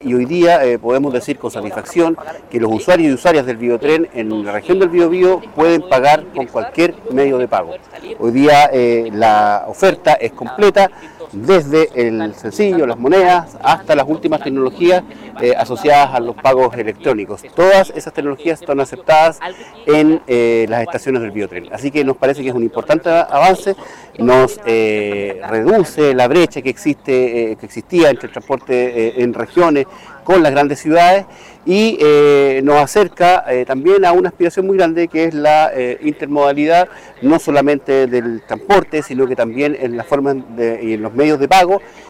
y hoy día podemos decir con satisfacción que los usuarios y usuarias del Biotren en la región del Biobío pueden pagar con cualquier medio de pago. Hoy día la oferta es completa, desde el sencillo, las monedas, hasta las últimas tecnologías asociadas a los pagos electrónicos. Todas esas tecnologías están aceptadas en las estaciones del Biotren. Así que nos parece que es un importante avance, nos reduce la brecha que existía entre el transporte en regiones con las grandes ciudades y nos acerca también a una aspiración muy grande que es la intermodalidad, no solamente del transporte, sino que también en las formas y en los medios de pago.